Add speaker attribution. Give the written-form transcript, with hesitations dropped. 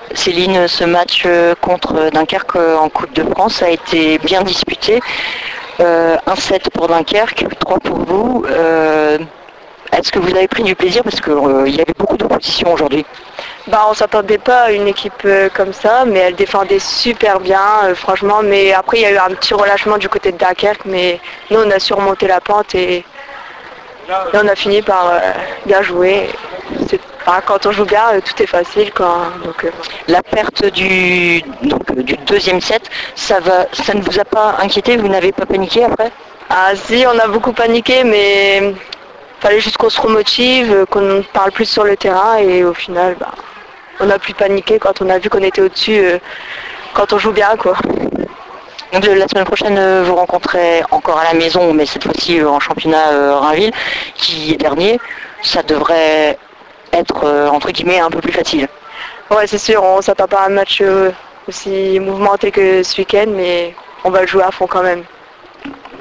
Speaker 1: Céline, ce match contre Dunkerque en Coupe de France a été bien disputé. 1-7 pour Dunkerque, 3 pour vous. Est-ce que vous avez pris du plaisir parce qu'il y avait beaucoup d'opposition aujourd'hui?
Speaker 2: On s'attendait pas à une équipe comme ça, mais elle défendait super bien, franchement. Mais après, il y a eu un petit relâchement du côté de Dunkerque, mais nous, on a surmonté la pente et on a fini par bien jouer. Quand on joue bien, tout est facile.
Speaker 1: La perte du deuxième set, ça ne vous a pas inquiété? Vous n'avez pas paniqué après?
Speaker 2: Ah si, on a beaucoup paniqué, mais fallait juste qu'on se remotive, qu'on parle plus sur le terrain et au final, on n'a plus paniqué quand on a vu qu'on était au-dessus, quand on joue bien, quoi.
Speaker 1: Donc la semaine prochaine, vous rencontrez encore à la maison, mais cette fois-ci en championnat Rainville, qui est dernier. Ça devrait être, entre guillemets, un peu plus facile.
Speaker 2: Ouais, c'est sûr, on s'attend pas à un match aussi mouvementé que ce week-end, mais on va le jouer à fond quand même.